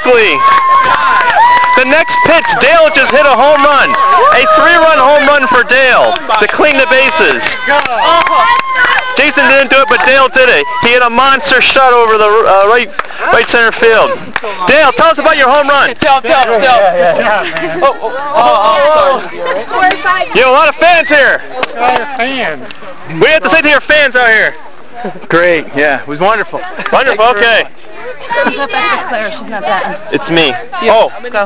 quickly. The next pitch, Dale just hit a home run. A 3-run home run for Dale to clean the bases. Jason didn't do it, but Dale did it. He hit a monster shot over the right center field. Dale, tell us about your home run. Tell. Sorry. You have a lot of fans here. A lot of fans. What do you have to say to your fans out here? Great, yeah, it was wonderful. Wonderful, okay. She's not that Claire, she's not that. It's me. Oh.